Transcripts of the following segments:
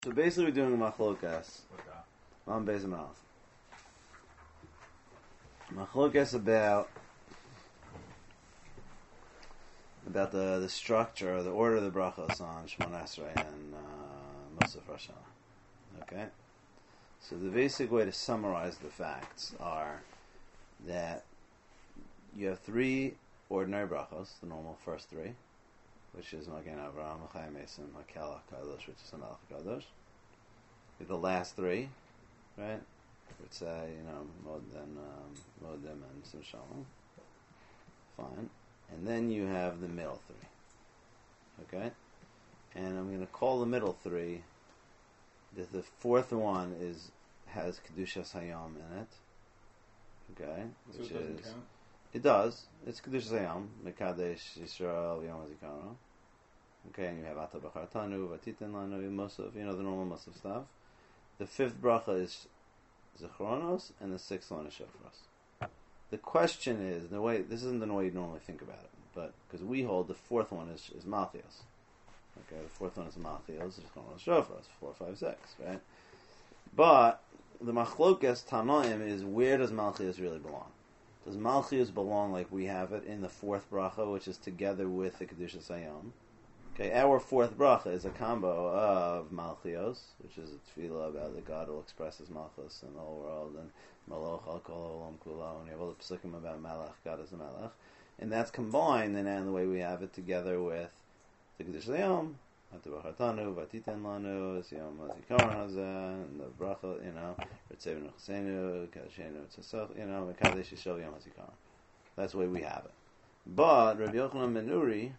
So basically we're doing machlokas on Beis Malach. Machlokas about the structure, the order of the brachos on Shemona Esrei and Musaf Rosh Hashanah. Okay? So the basic way to summarize the facts are that you have three ordinary brachos, the normal first three, which is Magen Avraham, Chaim Mason, Makel HaKadosh, which is Melech HaKadosh. The last three, right? Would say, Modem and Sim Shalom. Fine. And then you have the middle three. Okay? And I'm going to call the middle three, the fourth one has Kedushas Hayom in it. Okay? So it doesn't count? It does. It's Kedushas Hayom, Mekadesh Yisrael Yom HaZikaron. Okay, and you have Ata B'chartanu, Vatitin Lanu, Musaf, the normal Musaf stuff. The fifth bracha is Zechronos, and the sixth one is Shofros. The question is, this isn't the way you normally think about it, but because we hold the fourth one is Malchios. Okay, the fourth one is Malchios, Zechronos, Shofros, 4, 5, 6, right? But the Machlokes Tanoim is, where does Malchios really belong? Does Malchios belong like we have it in the fourth bracha, which is together with the Kedushas Hayom? Okay, our fourth bracha is a combo of Malchios, which is a tefillah about that God will express His Malchus in the whole world, and Maloch al kol olam kula, and you have all the psukim about Melech, God is the Melech, and that's combined in the way we have it together with the Kedushas Hayom, Ata B'chartanu, Vatiten Lanu, Yom HaZikaron Hazeh, and the bracha, Ritzevenu Chesenu, Kadeshenu Tzasach, Mekadesh Yisrael Yom HaZikaron. That's the way we have it. But Rabbi Yochanan ben Nuri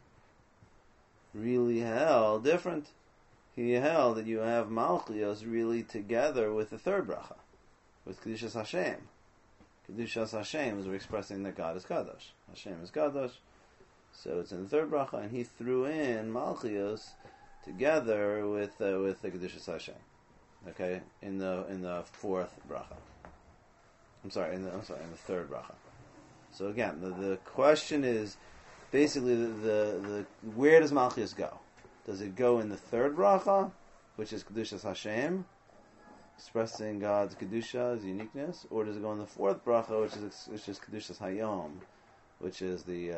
really held different. He held that you have Malchios really together with the third bracha, with Kedushas Hashem. Kedushas Hashem is we're expressing that God is Kadosh. Hashem is Kadosh. So it's in the third bracha, and he threw in Malchios together with the Kedushas Hashem. Okay, in the fourth bracha. In the third bracha. So again, the question is, basically, the where does Malchios go? Does it go in the third bracha, which is Kedushas Hashem, expressing God's Kedusha, His uniqueness, or does it go in the fourth bracha, which is Kedushas Hayom, which is the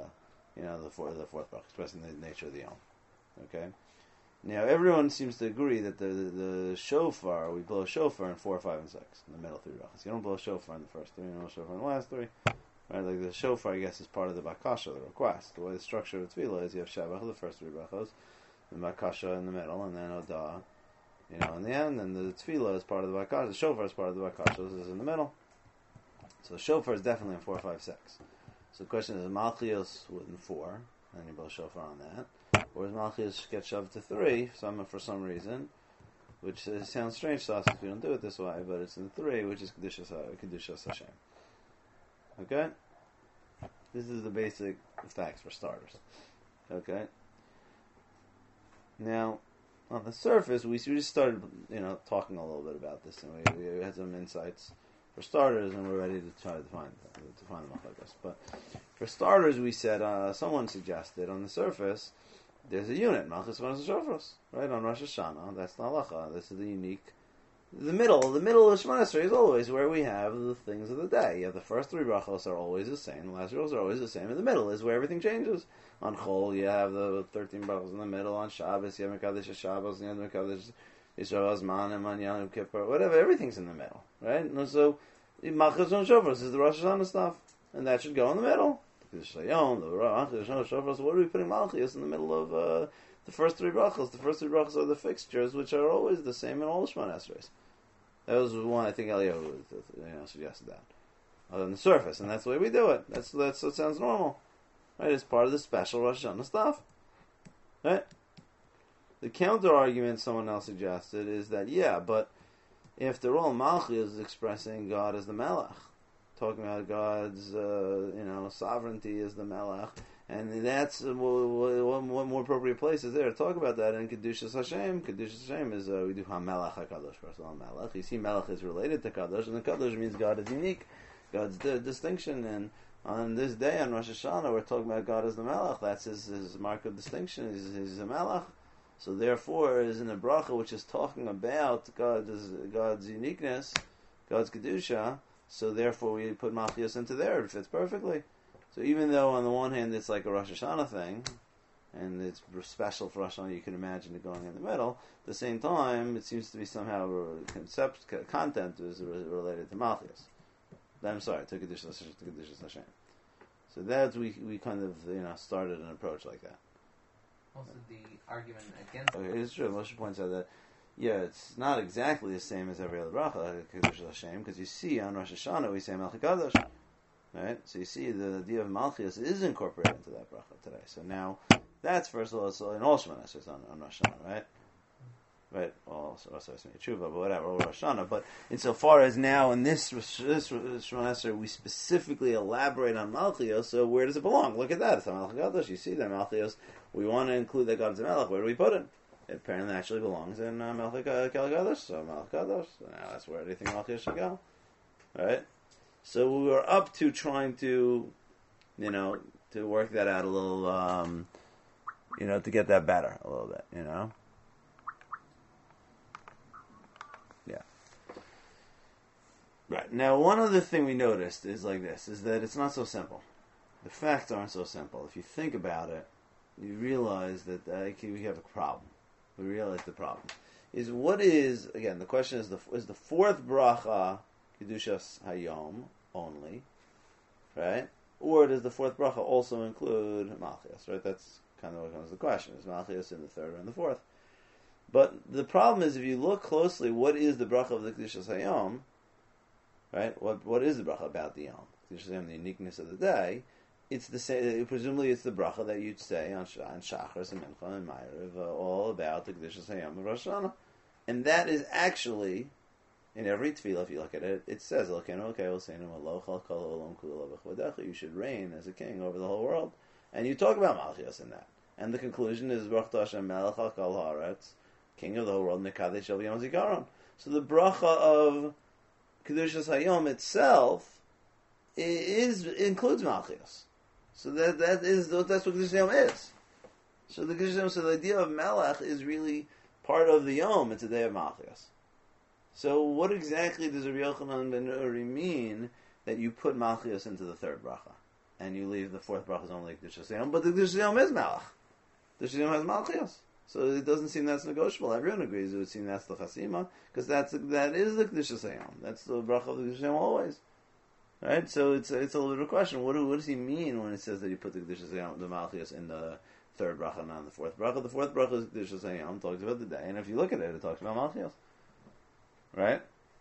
fourth bracha, expressing the nature of the Yom? Okay. Now everyone seems to agree that the shofar, we blow shofar in 4, 5, and 6 in the middle three brachas. You don't blow shofar in the first three, you don't blow shofar in the last three. Right, like the shofar, I guess, is part of the bakasha, the request. The way the structure of the tefillah is, you have shabach, the first three brachos, the bakasha in the middle, and then odah, in the end, and the tefillah is part of the bakasha. The shofar is part of the bakasha. This is in the middle. So the shofar is definitely in 4, 5, 6. So the question is, Malchios in 4, and you blow shofar on that, or is Malchios get shoved to 3 for some reason, which sounds strange to us if we don't do it this way, but it's in 3, which is Kedushas Hashem. Okay? This is the basic facts for starters. Okay? Now, on the surface, we just started, talking a little bit about this, and we had some insights for starters, and we're ready to try to define the machlokes. But for starters, we said, someone suggested on the surface, there's a unit, Malchus Chonos Shofros, right? On Rosh Hashanah, that's the halacha. This is the unique. The middle of Shemona Esrei is always where we have the things of the day. You have the first three brachos are always the same. The last brachos are always the same. In the middle is where everything changes. On Chol, you have the 13 brachos in the middle. On Shabbos, you have Mekadesh Shabbos, you have Mekadesh Yisrael Azman, and Man Yom Kippur, whatever. Everything's in the middle, right? And so, Malchus Chonos Shofros is the Rosh Hashanah stuff, and that should go in the middle. The Malchus Chonos Shofros. What are we putting Malchus in the middle of? The first three brachos. The first three brachos are the fixtures, which are always the same in all the Shemona Esreis. That was one, I think Eliyahu suggested that. On the surface, and that's the way we do it. That's what sounds normal. Right? It's part of the special Rosh Hashanah stuff. Right? The counter argument someone else suggested is that, but after all, Malchus is expressing God as the Melech. Talking about God's, sovereignty as the Melech. And that's what more appropriate place is there to talk about that in Kedushas Hashem. Kedushas Hashem is we do HaMelech HaKadosh first of all. Melech. You see, Melech is related to Kadosh, and the Kadosh means God is unique, God's distinction. And on this day on Rosh Hashanah, we're talking about God as the Melech. That's his mark of distinction. He's a Melech. So therefore, is in a bracha which is talking about God's uniqueness, God's kedusha. So therefore, we put Malchus into there. It fits perfectly. So even though on the one hand it's like a Rosh Hashanah thing, and it's special for Rosh Hashanah, you can imagine it going in the middle. At the same time, it seems to be somehow content is related to Malchus. I'm sorry, to Kedushas Hashem. So that we kind of started an approach like that. Also, the argument against. Okay, it's true. Moshe points out that it's not exactly the same as every other bracha, Kedushas Hashem, because you see on Rosh Hashanah we say Malchus Kadosh, right? So you see the idea of Malchus is incorporated into that bracha today. So now that's first of all so in all Shemona Esrei on Rosh Hashanah, right? Right, also Tshuva, but whatever, or Rosh Hashanah. But insofar as now in this Shemona Esrei we specifically elaborate on Malchios, so where does it belong? Look at that, it's on Malchus Kadosh. You see that Malchios. We want to include that God's a Melech. Where do we put it? It apparently actually belongs in Malchus Kadosh. So Malchus Kadosh. So now that's where anything Malchios should go, right? So we were up to trying to, to work that out a little, to get that better a little bit, Yeah. Right. Now, one other thing we noticed is that it's not so simple. The facts aren't so simple. If you think about it, you realize that we have a problem. We realize the problem is again, the question is the fourth bracha Kedushas Hayom only, right? Or does the fourth bracha also include Malchus, right? That's kind of what comes to the question. Is Malchus in the third or in the fourth? But the problem is, if you look closely, what is the bracha of the Kedushas Hayom, right? What is the bracha about the Yom? Kedushas Hayom, the uniqueness of the day. It's the same. Presumably, it's the bracha that you'd say on Shachar, and Mincha, and Ma'ariv, all about the Kedushas Hayom of Rosh Hashanah, and that is actually in every tefillah. If you look at it, it says, "You should reign as a king over the whole world," and you talk about Malchus in that. And the conclusion is Baruch Hashem Melech al Kol Haaretz, King of the whole world, Mekadesh Shel Yom Zikaron. So the bracha of Kedushas Hayom itself includes Malchus. So that's what Kedushas Hayom is. So the idea of Melech is really part of the Yom. It's a day of Malchus. So what exactly does Rabbi Yochanan ben Uri mean that you put Malchus into the third bracha and you leave the fourth bracha only Kedushas Hayom? But the Kedushas Hayom is Melech. Kedushas Hayom has Malchus. So it doesn't seem that's negotiable. Everyone agrees it would seem that's the Chasima, because that is the Kedushas Hayom. That's the bracha of the Kedushas Hayom always. Right? So it's a little bit of a question. What does he mean when it says that you put the Kedushas Hayom, the Malchus, in the third bracha, not in the fourth bracha? The fourth bracha is Kedushas Hayom, talks about the day, and if you look at it, it talks about Malchus. Right?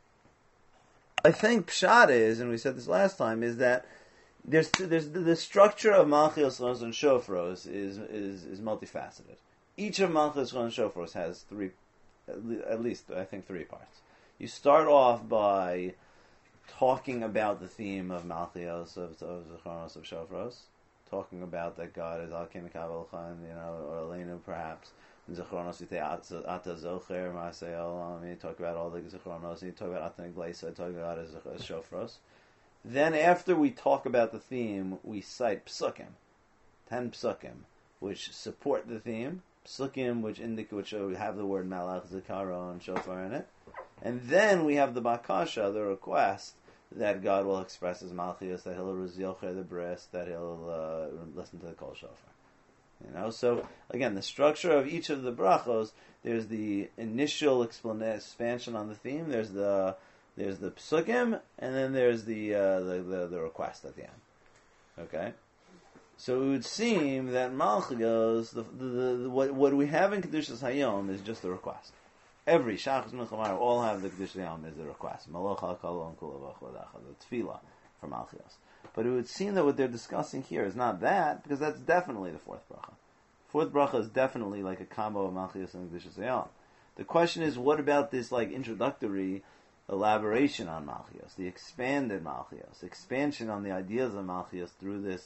I think Pshat is, and we said this last time, is that there's the structure of Malchus and Shofros is multifaceted. Each of Malchus and Shofros has at least I think three parts. You start off by talking about the theme of Malchios, of Zechronos, of Shofros, talking about that God is Al-Kin Kavalchan, or Elenu perhaps. In Zechronos, you say Ata Zocher, Maaseh Olam, you talk about all the Zechronos, and you talk about Ata Gleisa, talk about as Shofros. Then after we talk about the theme, we cite Psukim, 10 Psukim, which support the theme, Psukim which have the word Malach, Zikaron, and Shofar in it. And then we have the Bakasha, the request, that God will express his Malchias, that he'll Yocher the breast, that he'll listen to the Kol Shofar. So again, the structure of each of the brachos, there's the initial expansion on the theme, there's the Psukim, and then there's the request at the end. Okay? So it would seem that Malchios, what we have in Kedushas Hayom is just the request. Every Shachas Mincha all have the Kedushas Hayom as the request. Malach HaKol and Kula V'Chodacha, the Tefillah for Malchios. But it would seem that what they're discussing here is not that, because that's definitely the fourth bracha. Fourth bracha is definitely like a combo of Malchios and Kedushas Hayom. The question is, what about this introductory elaboration on Malchios, the expanded Malchios, expansion on the ideas of Malchios through the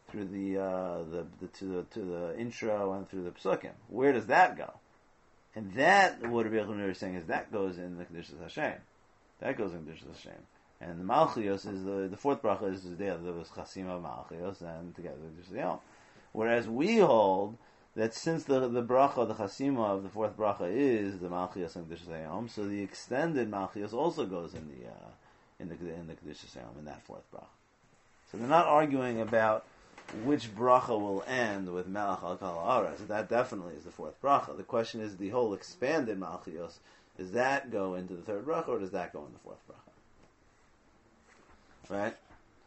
intro and through the Psukim? Where does that go? And that, what Rabbi Yochanan is saying, is that goes in the Kedushas Hashem. That goes in Kedushas Hashem. And the Malchios is the fourth bracha is there was Chasim of Malchios and together with Kedushas Hayom. Whereas we hold that since the bracha, the chasima of the fourth bracha is the malchios and kedusha hayom, so the extended malchios also goes in the kedusha hayom in that fourth bracha. So they're not arguing about which bracha will end with melech al kol haaretz. That definitely is the fourth bracha. The question is the whole expanded malchios. Does that go into the third bracha or does that go in the fourth bracha? Right.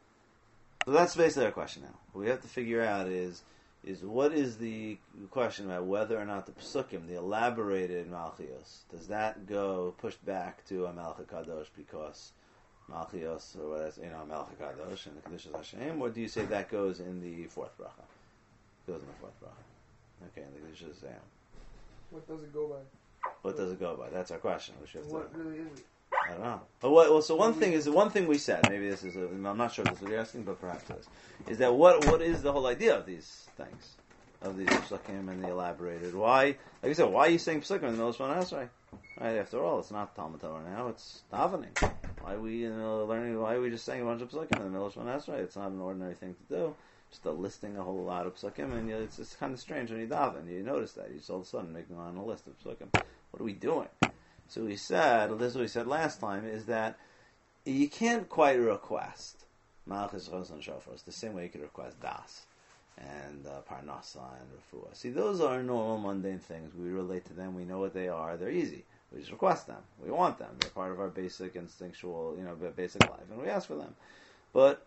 So that's basically our question now. What we have to figure out is what is the question about whether or not the psukim, the elaborated malchios, does that go pushed back to a melech kadosh because malchios or what is melech kadosh and the kedushas Hashem, or do you say that goes in the fourth bracha? Goes in the fourth bracha. Okay, in the kedushas Hashem. What does it go by? What does it go by? That's our question. What really is it? I don't know. Well, so one thing we said, maybe this is, I'm not sure if this is what you're asking, but perhaps it is that what is the whole idea of these things, of these psukim and the elaborated? Why, like you said, why are you saying psukim in the middle of Shemona Esrei? Right, after all, it's not Talmud Torah now, it's davening. Why are we learning, why are we just saying a bunch of psukim in the middle of Shemona Esrei? It's not an ordinary thing to do. Just listing a whole lot of psukim, and it's kind of strange when you daven. You notice that. You just all of a sudden making on a list of psukim. What are we doing? So we said, this is what we said last time, is that you can't quite request Malchus, Chos, and Shofros the same way you could request Das and Parnasa and Refuah. See, those are normal, mundane things. We relate to them. We know what they are. They're easy. We just request them. We want them. They're part of our basic instinctual, basic life, and we ask for them. But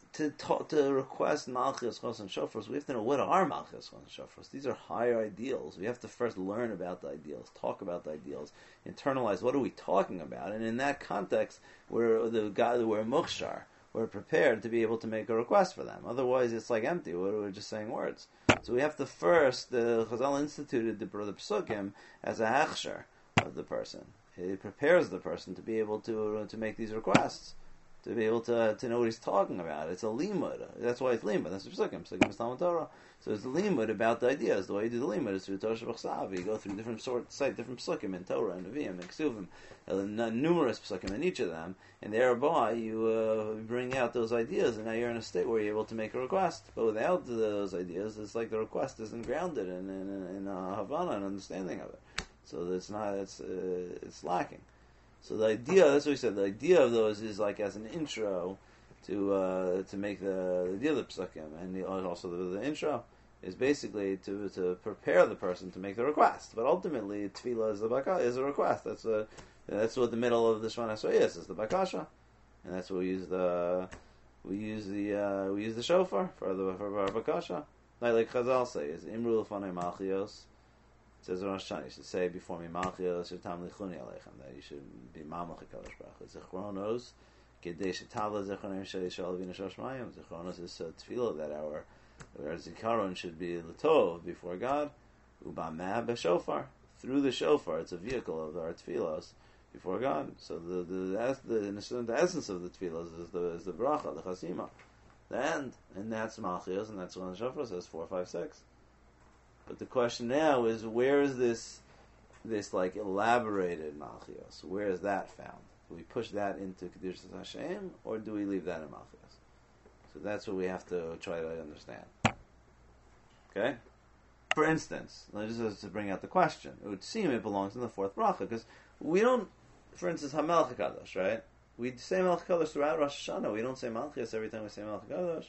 to request Malchus, Chos, and Shofros, we have to know what are Malchus, Chos, and Shofros. These are higher ideals. We have to first learn about the ideals, talk about the ideals, internalize what are we talking about, and in that context, we're mukhshar, we're prepared to be able to make a request for them. Otherwise, it's like empty. We're just saying words. So we have to first, the Chazal instituted the psukim as a hechsher of the person. It prepares the person to be able to make these requests, to be able to know what he's talking about. It's a limud. That's why it's limud. That's psukim. Psukim is Talmud Torah. So it's a limud about the ideas. The way you do the limud is through Torah Shabbat. You go through different different psukim in Torah and Nevi'im and Ksuvim, numerous psukim in each of them, and thereby you bring out those ideas, and now you're in a state where you're able to make a request. But without those ideas, it's like the request isn't grounded in Havana and understanding of it. So it's not. It's lacking. So the idea, that's what we said, the idea of those is like as an intro to make the idea of the psukim, and also the intro is basically to prepare the person to make the request. But ultimately, tefillah is a request. That's what the middle of the Shemona Esrei is the bakasha, and that's what we use the shofar for our bakasha. Like Chazal say, is imru l'fanei malchios. It says Rosh Hashanah, you should say before me Malchios Tam Lichuni Aleichem, that you should be Mamlech HaKadosh Baruch Hu. Zichronos Kedei Shetavla Zichronim Shel Avinu Shel Shmayim. Zichronos is a tefillah that our zikaron should be l'tov before God. Ubameh b'shofar, through the shofar, it's a vehicle of our tefillos before God. So the essence of the tefillos is the bracha, the chasima, the end, and that's Malchios, and that's when the shofar says 4, 5, 6. But the question now is, where is this like elaborated Malchios? Where is that found? Do we push that into Kedushas Hashem, or do we leave that in Malchios? So that's what we have to try to understand. Okay? For instance, just to bring out the question, it would seem it belongs in the fourth bracha, because we don't, for instance, HaMelech HaKadosh, right? We say Melech HaKadosh throughout Rosh Hashanah. We don't say Malchios every time we say Melech HaKadosh.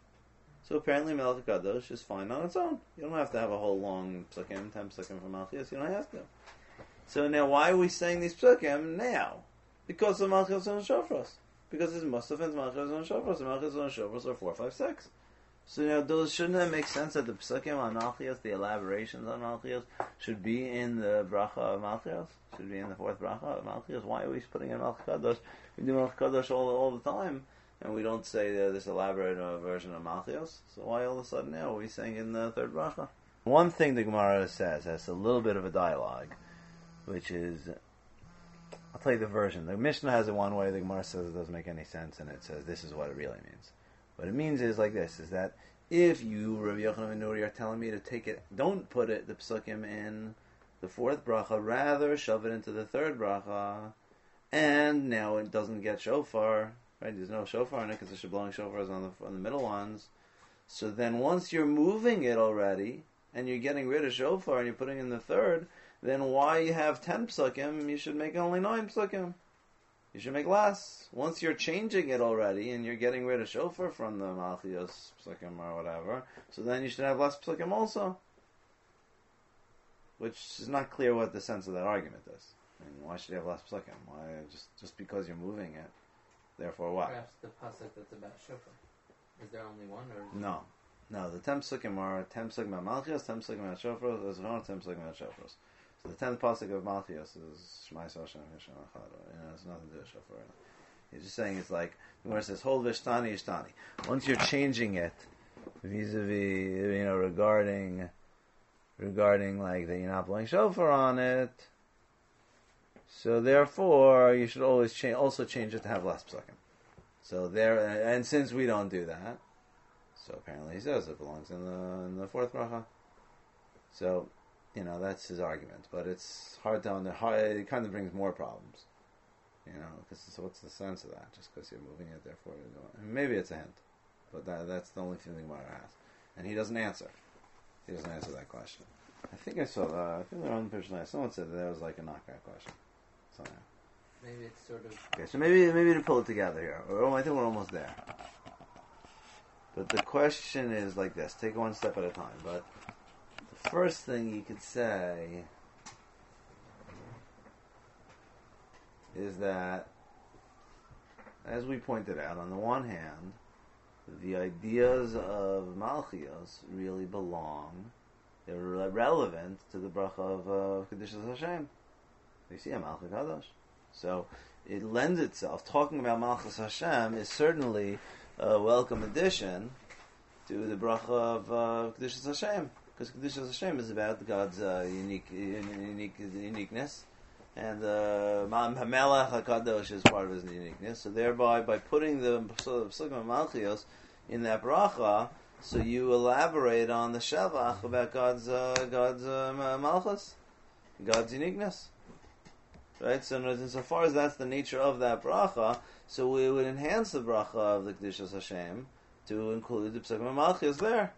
So apparently Melech HaKadosh is fine on its own. You don't have to have a whole long psukim, 10 psukim for Malchios. You don't have to. So now why are we saying these psukim now? Because of Malchios and Shofros. Because it's Musaf and Malchios and Shofros. And Malchios and Shofros are 4, 5, 6. So now shouldn't that make sense that the psukim on Malchios, the elaborations on Malchios, should be in the bracha of Malchios? Should be in the fourth bracha of Malchios? Why are we putting in Melech HaKadosh? We do Melech HaKadosh all the time. And we don't say this elaborate version of Malchios. So why all of a sudden now are we saying in the third bracha? One thing the Gemara says has a little bit of a dialogue, which is, I'll tell you the version. The Mishnah has it one way, the Gemara says it doesn't make any sense, and it says this is what it really means. What it means is like this, is that if you, Rabbi Yochanan ben Nuri, are telling me to take it, don't put it, the psukim, in the fourth bracha, rather shove it into the third bracha, and now it doesn't get shofar. Right, there's no shofar in it because the blowing shofar is on the middle ones. So then once you're moving it already, and you're getting rid of shofar and you're putting in the third, then why you have 10 psukim? You should make only 9 psukim. You should make less. Once you're changing it already and you're getting rid of shofar from the Malchios psukim or whatever, so then you should have less psukim also. Which is not clear what the sense of that argument is. I mean, why should you have less psukim? Why just because you're moving it? Therefore, what? Perhaps the pasuk that's about shofar. Is there only one, or is No. The 10 psukim are 10 psukim at Malchios, 10 psukim at Shofar. There's no 10 psukim at Shofar. So the 10th pasuk of Malchios is Shema Yisrael Hashem Yishon Echad. It's nothing to do with Shofar. He's just saying it's like where it says Hol v'Ishtani Ishtani. Once you're changing it vis-a-vis, regarding like that you're not blowing shofar on it, so therefore you should always also change it to have less psukim. So there, and since we don't do that, so apparently he says it belongs in the fourth bracha. So that's his argument, but it's hard to it kind of brings more problems, because what's the sense of that? Just because you're moving it, therefore you're doing. And maybe it's a hint, but that's the only feeling Mara has, and he doesn't answer. He doesn't answer that question. I think I saw that. I think the wrong person. Someone said that there was like a knockout question. Somehow. maybe it's sort of... Okay, so maybe to pull it together here. I think we're almost there. But the question is like this. Take it one step at a time. But the first thing you could say is that, as we pointed out, on the one hand, the ideas of Malchios really belong, they're relevant to the bracha of Kedushas Hashem. You see a Malchus Kadosh. So it lends itself, talking about Malchus Hashem is certainly a welcome addition to the bracha of Kedushas Hashem, because Kedushas Hashem is about God's uniqueness, and Hamelech HaKadosh is part of his uniqueness. So thereby, by putting the Psukim of Malchios in that bracha, so you elaborate on the Shavach about God's Malchus, God's uniqueness. Right? So insofar as that's the nature of that bracha, so we would enhance the bracha of the Kedushas Hashem to include the Psukim of Malchios there.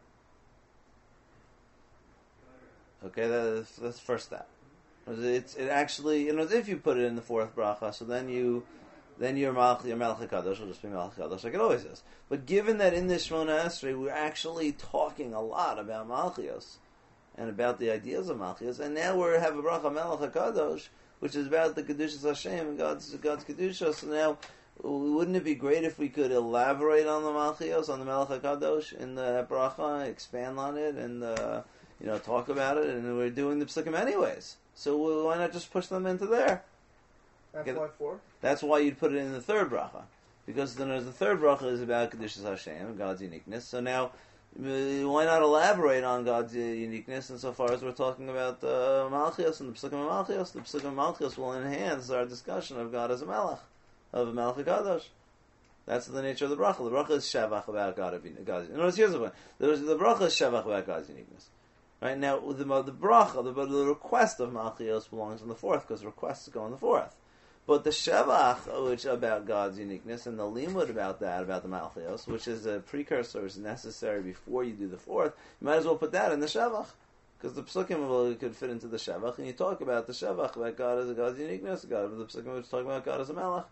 Okay, that's the first step. It actually, if you put it in the fourth bracha, so then your Melech HaKadosh will just be Melech HaKadosh like it always is. But given that in this Shmona Esrei we're actually talking a lot about Malchios and about the ideas of Malchios, and now we have a bracha Melech HaKadosh, which is about the Kedushas Hashem and God's Kedusha. So now, wouldn't it be great if we could elaborate on the Malchios, on the Melech HaKadosh in the bracha, expand on it, and talk about it? And we're doing the Psukim anyways. So why not just push them into there? That's why 4? That's why you'd put it in the third bracha. Because then the third bracha is about Kedushas Hashem, God's uniqueness. So now, why not elaborate on God's uniqueness insofar as we're talking about Malchios and the Psukim of Malchios? The Psukim of Malchios will enhance our discussion of God as a Melech, of a Melech HaKadosh. That's the nature of the bracha. The bracha is Shavach about God's uniqueness. Here's the point. The bracha is Shavach about God's uniqueness. Right now, the bracha, the request of Malchios belongs in the fourth, because requests go in the fourth. But the Shevach, which about God's uniqueness, and the limud about the Malchios, which is a precursor, is necessary before you do the fourth, you might as well put that in the Shevach. Because the Psukim could fit into the Shevach, and you talk about the Shevach, about God as God's uniqueness, the Psukim which talk about God as a Melech.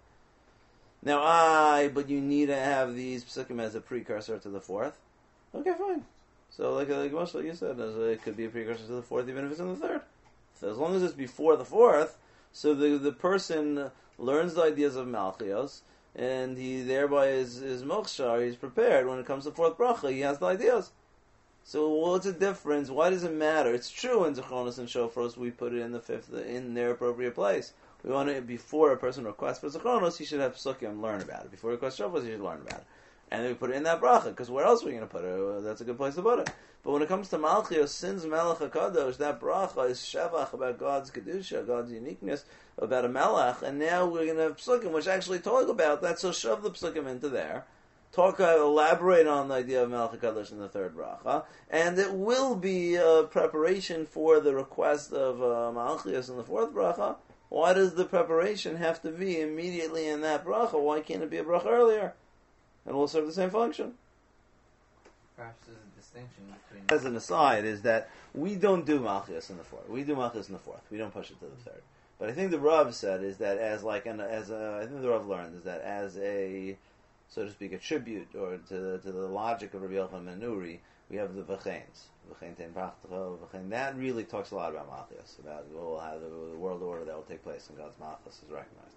Now, but you need to have these Psukim as a precursor to the fourth. Okay, fine. So, like most of what you said, it could be a precursor to the fourth, even if it's in the third. So, as long as it's before the fourth, so the person learns the ideas of Malchios, and he thereby is mokshar, he's prepared. When it comes to fourth bracha, he has the ideas. So what's the difference? Why does it matter? It's true in Zechronos and Shofros we put it in the fifth, in their appropriate place. We want it before a person requests for Zechronos, he should have Psukim, learn about it. Before he requests Shofros, he should learn about it. And then we put it in that bracha, because where else are we going to put it? That's a good place to put it. But when it comes to Malchios, since Melech HaKadosh, that bracha is Shevach about God's Kedusha, God's uniqueness, about a Melech, and now we're going to have Psukim, which actually talk about that, so shove the Psukim into there. Elaborate on the idea of Melech HaKadosh in the third bracha, and it will be a preparation for the request of Malchios in the fourth bracha. Why does the preparation have to be immediately in that bracha? Why can't it be a bracha earlier? And will serve the same function. Perhaps there's a distinction between. As an aside, is that we don't do Malchus in the fourth. We do Malchus in the fourth. We don't push it to the third. But I think the Rav said is that I think the Rav learned is that as a, so to speak, a tribute or to the logic of Rabbi Yochanan ben Nuri, we have the V'cheins. That really talks a lot about Malchus, about how the world order that will take place in God's Malchus is recognized.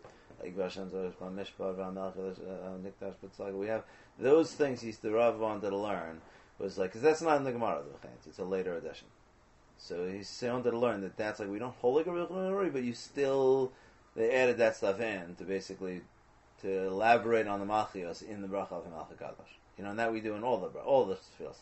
We have those things the Rav wanted to learn, was like, because that's not in the Gemara, the V'cheins, it's a later edition. So he wanted to learn that's like, we don't hold like a real Nuri, but they added that stuff in to basically, to elaborate on the Malchios in the Bracha of Malchus Kadosh. And that we do in all the tefillas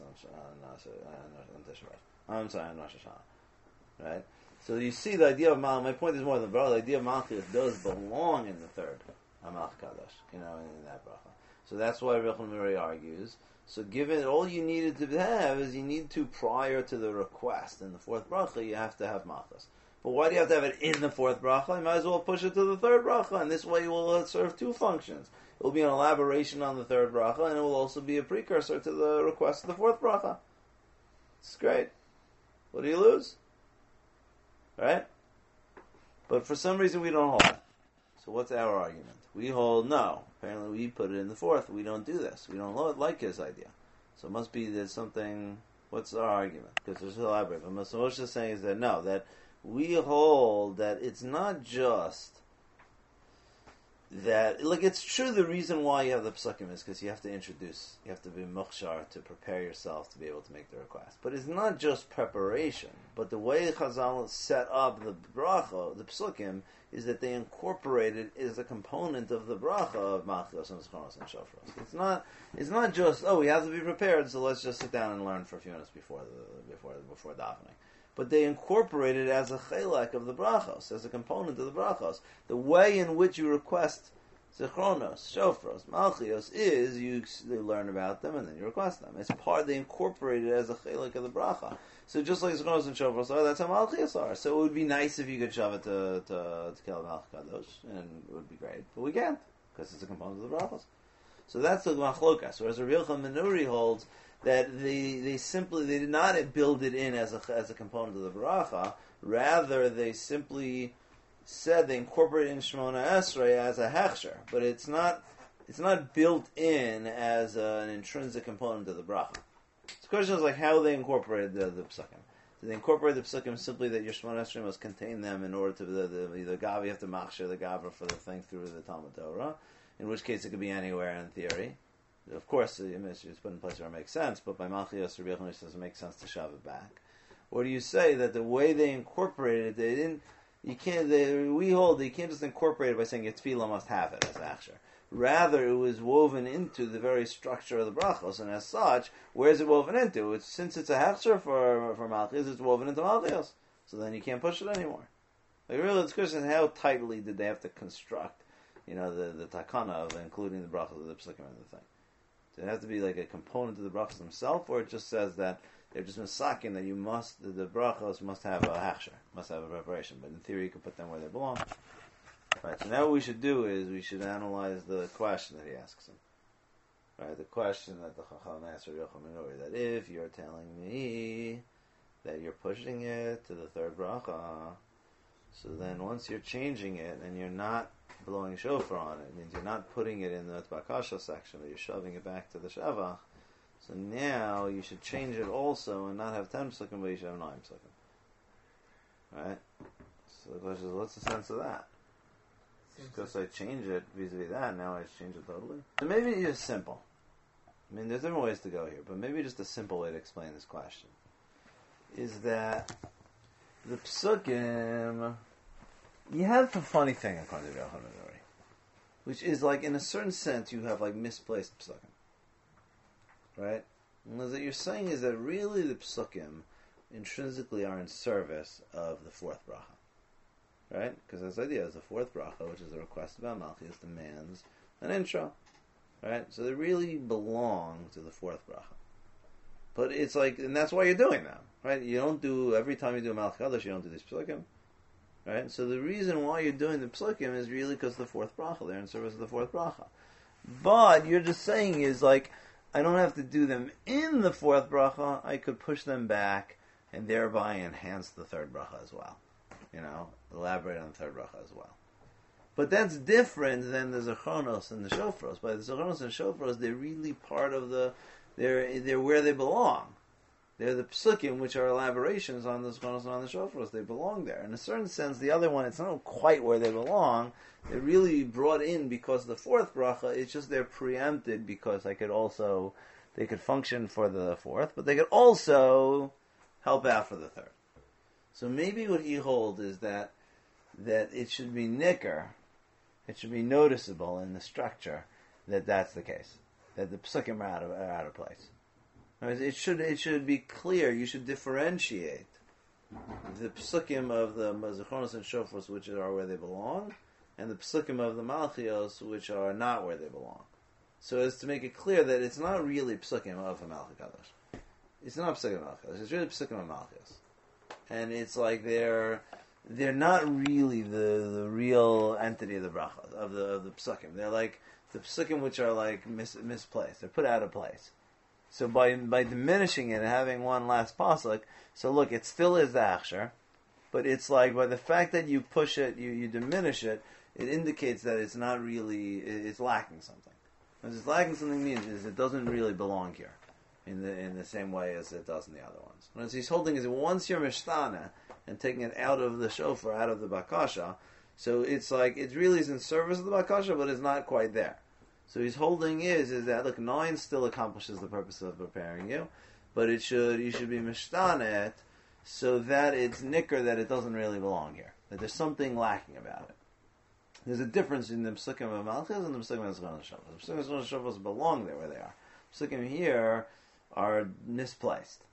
on Rosh Hashanah. Right? So you see the idea of Malchus, my point is more than the Bracha, the idea of Malchios does belong in the third Malchus Kadosh, in that Bracha. So that's why Rechon Miri argues. So given all you needed to have is you need to, prior to the request in the fourth bracha, you have to have Malchus. But why do you have to have it in the fourth bracha? You might as well push it to the third bracha, and this way you will serve two functions. It will be an elaboration on the third bracha, and it will also be a precursor to the request of the fourth bracha. It's great. What do you lose? Right? But for some reason we don't hold it. So what's our argument? We hold no. Apparently we put it in the fourth. We don't do this. We don't like his idea. So it must be there's something. What's our argument? Because there's elaborate. But Moshe is saying is that no, that we hold that it's not just that. Like, it's true. The reason why you have the psukim is because you have to be mukhshar to prepare yourself to be able to make the request. But it's not just preparation. But the way Chazal set up the bracha, the psukim, is that they incorporated as a component of the bracha of Malchus and Zcharos and Shofros. It's not just, we have to be prepared, so let's just sit down and learn for a few minutes before davening. But they incorporate it as a chelek of the brachos, as a component of the brachos. The way in which you request Zechronos, Shofros, Malchios is you learn about them and then you request them. It's they incorporate it as a chelek of the bracha. So just like Zechronos and Shofros are, that's how Malchios are. So it would be nice if you could shove it to kill Malchus Kadosh, and it would be great. But we can't, because it's a component of the brachos. So that's the machlokas. Whereas Rabbi Yochanan ben Nuri holds that they did not build it in as a component of the bracha. Rather, they simply said they incorporated it in Shemona Esrei as a hechsher, but it's not built in as an intrinsic component of the bracha. The question is like how they incorporated the psukim. Did they incorporate the psukim simply that your Shemona Esrei must contain them in order to the gav, you have to machshir the gavra for the thing through the Talmud Torah, in which case it could be anywhere in theory. Of course, the image is put in place where it makes sense, but by Malchios, Rabbi Yochanan says it makes sense to shove it back. Or do you say that the way they incorporated it, we hold that you can't just incorporate it by saying your tefillah must have it as achsher. Rather, it was woven into the very structure of the brachos, and as such, where is it woven into? Since it's a hechsher for Malchios, it's woven into Malchios. So then you can't push it anymore. Like really, the question is how tightly did they have to construct, the takana of including the brachos of the psukim and the thing. Does it have to be like a component of the brachos themselves, or it just says that they're just misaking that the brachos must have a hachsher, must have a preparation, but in theory you can put them where they belong. Right, so now what we should do is we should analyze the question that he asks him. Right, the question that the Chacham asked Rabbi Yochanan ben Nuri, that if you're telling me that you're pushing it to the third bracha, so then once you're changing it and you're not blowing shofar on it, means you're not putting it in the Bakasha section, but you're shoving it back to the Shavach. So now you should change it also and not have 10 psukim, but you should have 9 psukim. Right? So the question is, what's the sense of that? Just because I change it vis-a-vis that, now I change it totally? So maybe it's just simple. I mean, there's different ways to go here, but maybe just a simple way to explain this question is that the psukim, you have a funny thing according to Yochanan ben Nuri, which is like, in a certain sense, you have like misplaced psukim. Right? And what you're saying is that really the psukim intrinsically are in service of the fourth bracha. Right? Because this idea is the fourth bracha, which is a request about Malchios, demands an intro. Right? So they really belong to the fourth bracha. But it's like, and that's why you're doing them. Right? You don't do, every time you do a Malchus Kadosh, you don't do these psukim. Right? So the reason why you're doing the psukim is really because the fourth bracha. They're in service of the fourth bracha. But you're just saying is like, I don't have to do them in the fourth bracha. I could push them back and thereby enhance the third bracha as well. Elaborate on the third bracha as well. But that's different than the Zechonos and the Shofros. By the Zechonos and Shofros, they're really part of they're where they belong. They're the psukim, which are elaborations on the Zechonos and on the Shofros. They belong there. In a certain sense, the other one, it's not quite where they belong. They're really brought in because the fourth bracha, it's just they're preempted because they could function for the fourth, but they could also help out for the third. So maybe what he holds is that it should be nicker, it should be noticeable in the structure that that's the case, that the psukim are out of place. It should be clear. You should differentiate the psukim of the Zechonos and Shofros, which are where they belong, and the psukim of the Malchios, which are not where they belong. So as to make it clear that it's not really psukim of the Malchi Kadosh. It's not psukim of Malchios. It's really psukim of Malchios. And it's like they're not really the real entity of the bracha, of the psukim. They're like the psukim which are like misplaced. They're put out of place. So by diminishing it and having one last pasuk, so look, it still is the achsher, but it's like by the fact that you push it, you diminish it, it indicates that it's not really, it's lacking something. What it's lacking something means is it doesn't really belong here in the same way as it does in the other ones. What he's holding is that once you're mishtana and taking it out of the shofar, out of the bakasha, so it's like it really is in service of the bakasha, but it's not quite there. So he's holding is that look, 9 still accomplishes the purpose of preparing you, but you should be mishtanet so that it's nicker, that it doesn't really belong here, that there's something lacking about it. There's a difference in the psukim of Malchus and the psukim of Zechonos and Shofros. The psukim of Zechonos and Shofros belong there where they are. Psukim here are misplaced.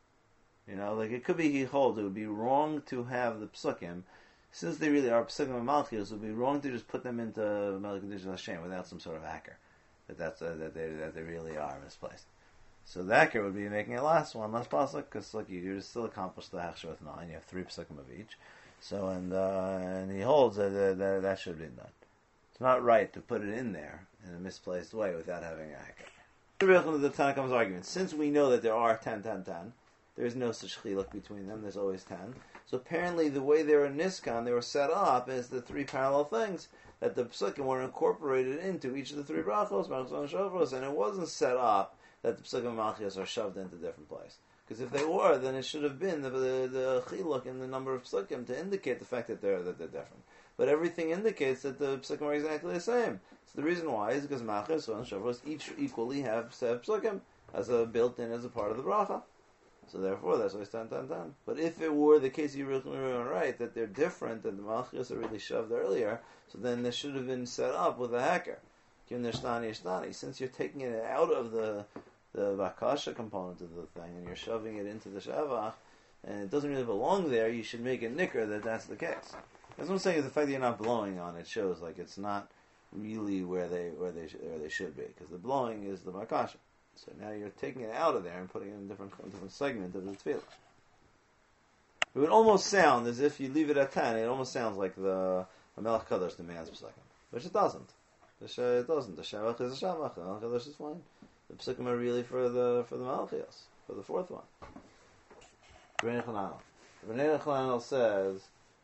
Like it could be he holds it would be wrong to have the psukim. Since they really are psukim of Malchus, it would be wrong to just put them into Melech Kedushas Hashem without some sort of hacker. That they really are misplaced. So the hacker would be making it last pasuk, because look, you still accomplish the hachsher with 9. You have 3 psukim of each. So and he holds that should be done. It's not right to put it in there in a misplaced way without having a hacker. The Tanakham's argument: since we know that there are 10, there is no such chiluk between them. There's always 10. So apparently the way they were in Niskan, they were set up as the 3 parallel things, that the psukim were incorporated into each of the 3 brachos, Malchus and Shofros, and it wasn't set up that the psukim of Malchus are shoved into a different place. Because if they were, then it should have been the chiluk in the number of psukim to indicate the fact that they're different. But everything indicates that the psukim are exactly the same. So the reason why is because Malchus and Shofros each equally have psukim as built in as a part of the bracha. So therefore, that's why it's 10. But if it were the case you were right, that they're different, that the Malchus are really shoved earlier, so then this should have been set up with a hacker. Since you're taking it out of the Bakasha component of the thing, and you're shoving it into the Shavach, and it doesn't really belong there, you should make it nicker that that's the case. That's what I'm saying, is the fact that you're not blowing on it shows like it's not really where they should be, because the blowing is the Bakasha. So now you're taking it out of there and putting it in a different segment of the tefillah. It would almost sound as if you leave it at 10. It almost sounds like the Melech Kadosh demands per second, which it doesn't. It doesn't. The Shavach is a Shavach. The Melech Kadosh is fine. The Psukim are really for the Malchios, for the 4th one. Rabbeinu Chananel says,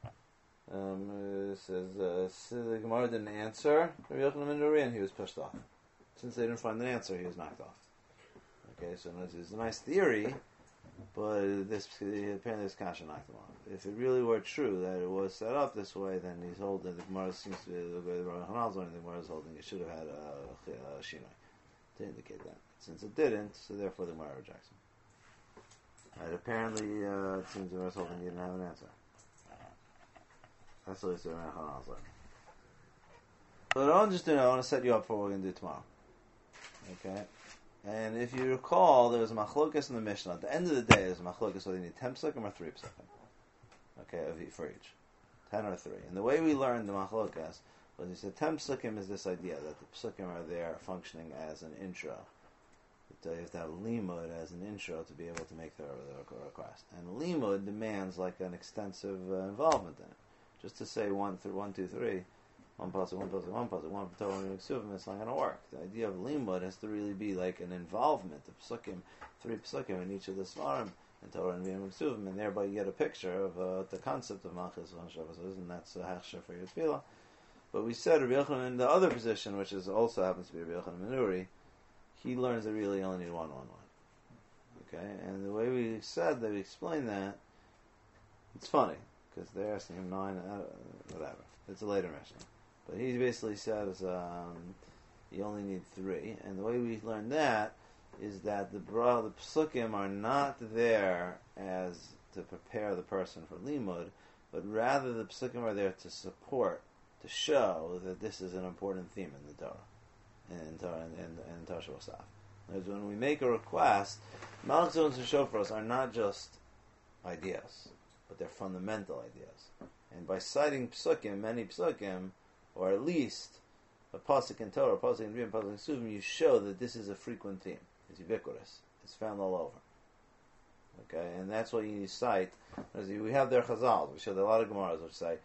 the Gemara didn't answer. Rabbi Yochanan ben Nuri, and he was pushed off. Since they didn't find an answer, he was knocked off. Okay, so it's a nice theory, but apparently this kasha knocked him off. If it really were true that it was set up this way, then he's holding, the Gemara seems to be, the way the Rabbi Hanal's learning, the Gemara is holding, it should have had a shinoi to indicate that. Since it didn't, so therefore the Gemara rejects him. Right, apparently, it seems the Gemara is holding he didn't have an answer. That's what the Rabbi Hanal's learning. But I want to set you up for what we're going to do tomorrow. Okay? And if you recall, there was a machlokas in the Mishnah. At the end of the day, there's a machlokas whether you need 10 psukim or 3 psukim. Okay, for each. 10 or 3. And the way we learned the machlokas was he said 10 psukim is this idea that the psukim are there functioning as an intro. You have to have limud as an intro to be able to make the request. And limud demands like an extensive involvement in it. Just to say 1, 2, 3 one pasuk, one pasuk, one pasuk, one Torah and Ksuvim, it's not going to work. The idea of limud has to really be like an involvement of psukim, 3 psukim in each of the svarim, and Torah and Ksuvim, and thereby you get a picture of the concept of Malchus and that's a hechsher for your tefillah. But we said Rabbi Yochanan in the other position, which is also happens to be Rabbi Yochanan Menuri, he learns that really only need one. Okay, and the way we said that we explained that, it's funny because they're asking him 9, whatever. It's a later Mishnah, but he basically says you only need 3, and the way we learned that is that the psukim are not there as to prepare the person for limud, but rather the psukim are there to support, to show that this is an important theme in the Torah, and Torah Shabbat. Because when we make a request, Malchus and Shofros are not just ideas, but they're fundamental ideas. And by citing psukim, many psukim, or at least a pasuk in Torah, a pasuk in Riyam, a pasuk in Suvim, you show that this is a frequent theme. It's ubiquitous. It's found all over. Okay, and that's what you cite. We have their chazal. We show that a lot of Gemaras which say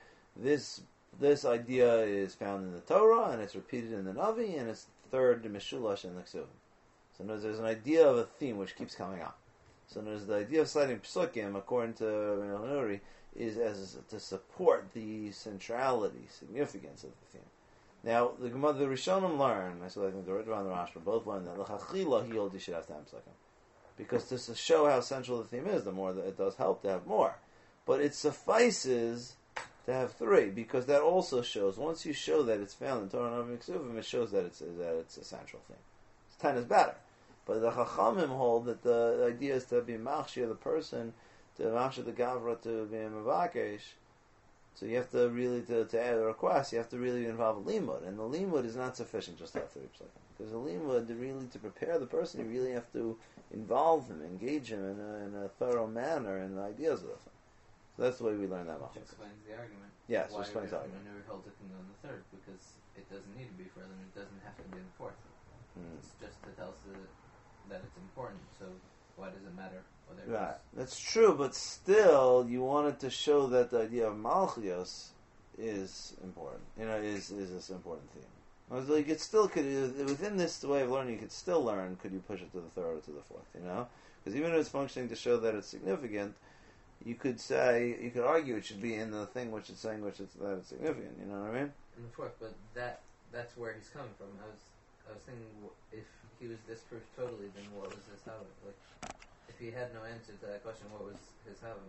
this idea is found in the Torah and it's repeated in the Navi and it's third the Meshulash and the Ksuvim. So there's an idea of a theme which keeps coming up. So there's the idea of citing psukim, according to Menuri, is as to support the centrality, significance of the theme. Now, the Rishonim learn, I think the Ritva and the Rashba both learn that l'chachila he holds you should have 10 psukim. Because just to show how central the theme is, the more that it does help to have more. But it suffices to have 3, because that also shows, once you show that it's found in Torah and Ksuvim, it shows that it's a central thing. 10 is better. But the Chachamim hold that the idea is to be machshir the person, to machshir the gavra, to be mavakesh. So you have to really, to add a request, you have to really involve a limud. And the limud is not sufficient just to have 3 psukim. Because the limud, really to prepare the person, you really have to involve him, engage him in a thorough manner in the ideas of the thing. So that's the way we learn that. Which explains the argument. Yes, why explains the argument. Never held it on the 3rd, because it doesn't need to be further, and it doesn't have to be in the 4th. It's just to tell us that it's important, so why does it matter whether it's... Right, that's true, but still, you wanted to show that the idea of Malchios is important, is this important theme. So you could still, within this way of learning, you could still learn, could you push it to the 3rd or to the 4th, Because even if it's functioning to show that it's significant, you could argue it should be in the thing which it's saying that it's significant, you know what I mean? In the 4th, but that's where he's coming from. I was thinking, if he was disproved totally, then what was his Havim? Like, if he had no answer to that question, what was his Havim?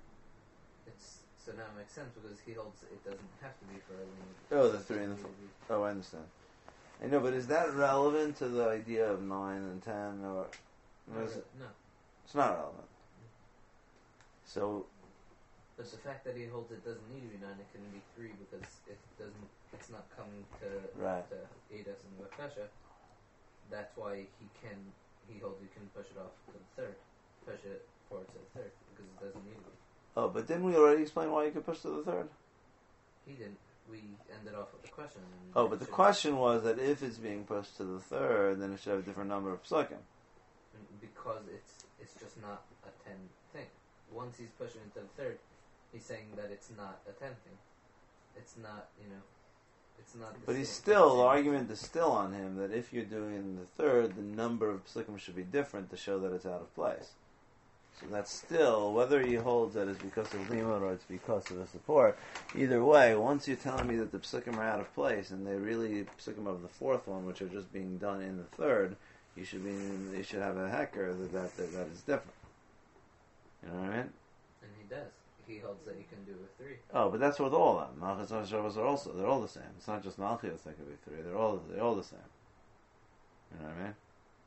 So now it makes sense, because he holds it doesn't have to be for a limit. Oh, the 3 and the 4. Oh, I understand. I know, but is that relevant to the idea of 9 and 10, or... No. It's not relevant. So... But the fact that he holds it doesn't need to be 9, it can be 3, because it's not coming to aid us in the Bakasha. That's why he holds you can push it off to the 3rd, push it forward to the 3rd, because it doesn't need to be. Oh, but didn't we already explain why you could push to the 3rd? He didn't. We ended off with the question. But the question was that if it's being pushed to the 3rd, then it should have a different number of psukim. Because it's just not a 10 thing. Once he's pushing it to the 3rd, he's saying that it's not a 10 thing. It's not, it's not... But the argument is still on him that if you're doing the 3rd, the number of psukim should be different to show that it's out of place. So that's still, whether he holds that it's because of limud or it's because of the support, either way, once you're telling me that the psukim are out of place, and they really psukim of the 4th one, which are just being done in the 3rd, you should have a hecker that is different. You know what I mean? And he does. He holds that you can do a 3. Oh, but that's with all of them. Malchus and Shabbos they're all the same. It's not just Malchus that could be 3. They're all the same. You know what I mean?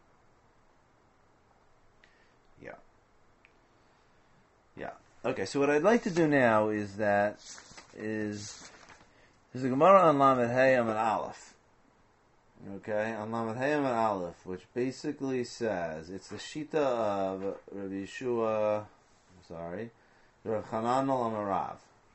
Yeah. Okay, so what I'd like to do now is there's a Gemara on Lamed Hayam and Aleph. Okay, on Lamed Hayam and Aleph, which basically says, it's the Shita of Rabbi Yeshua, Rav Chanan Amarav.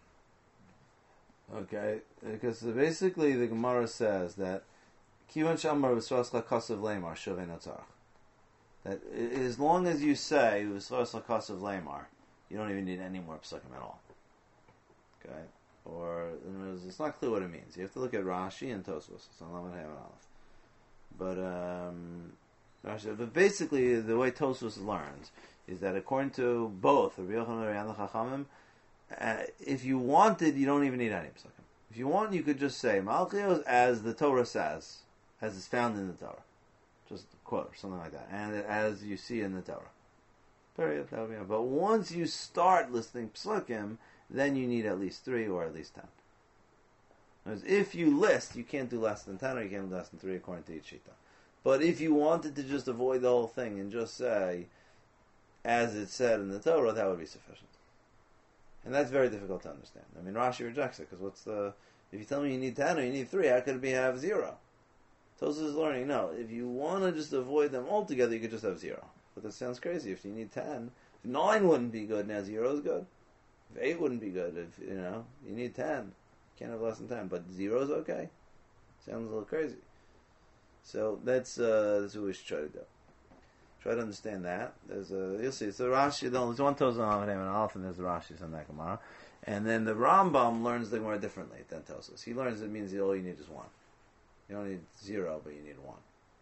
Okay, because basically the Gemara says that Kivan Shamar V'Srascha Kasav Lemar Shavei Natzarach. That as long as you say V'Srascha Kasav Lemar, you don't even need any more psukim at all. Okay, or it's not clear what it means. You have to look at Rashi and Tosfos. It's on Lamed Hey and Aleph. But basically, the way Tosfos learns is that according to both Rabbi Yochanan and the Chachamim, if you wanted, you don't even need any psukim. If you want, you could just say Malchios as the Torah says, as is found in the Torah. Just a quote or something like that. And as you see in the Torah. Period. That would be. But once you start listing psukim, then you need at least 3 or at least 10. Because if you list, you can't do less than 10 or you can't do less than 3 according to each shita. But if you wanted to just avoid the whole thing and just say, as it said in the Torah, that would be sufficient. And that's very difficult to understand. I mean, Rashi rejects it, because if you tell me you need 10 or you need 3, how could it be have 0? Tosfos is learning, no, if you want to just avoid them altogether, you could just have 0. But that sounds crazy. If you need 10, if 9 wouldn't be good, now 0 is good. If 8 wouldn't be good, if, you need 10. You can't have less than 10, but 0 is okay. Sounds a little crazy. So that's what we should try to do. Try to understand that. You'll see. It's the Rashi. There's one Tosfos on Lamed and Aleph, and there's the Rashi on that Gemara. And then the Rambam learns the Gemara differently than Tosfos. He learns it means all you need is 1. You don't need 0, but you need 1.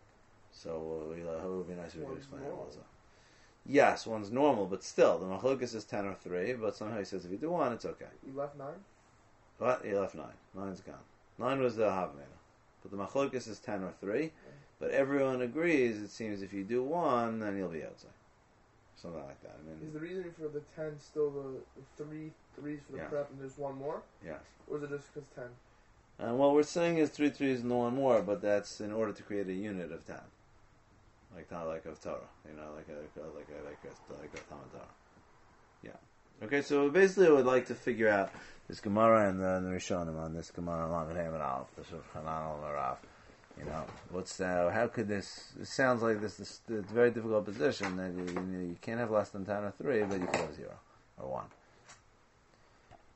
So it would be nice if we could explain it also. Yes, 1's normal, but still, the Machlokes is 10 or 3, but somehow he says if you do 1, it's okay. You left 9? What? He left 9. 9's gone. 9 was the Havamina. But the Machlokes is 10 or 3, okay. But everyone agrees, it seems, if you do 1, then you'll be outside. Something like that. I mean, is the reason for the 10 still the 3 threes for the prep and there's 1 more? Yes. Or is it just because 10? And what we're saying is 3 threes and 1 more, but that's in order to create a unit of 10. Like of Torah, like a Talmud Torah. Yeah. Okay, so basically I would like to figure out this Gemara and the Rishonim on this Gemara on Lamed Hey and Aleph, the Shulchan Aruch. What's how could this? It sounds like this it's a very difficult position that you can't have less than 10 or 3, but you can have 0 or 1.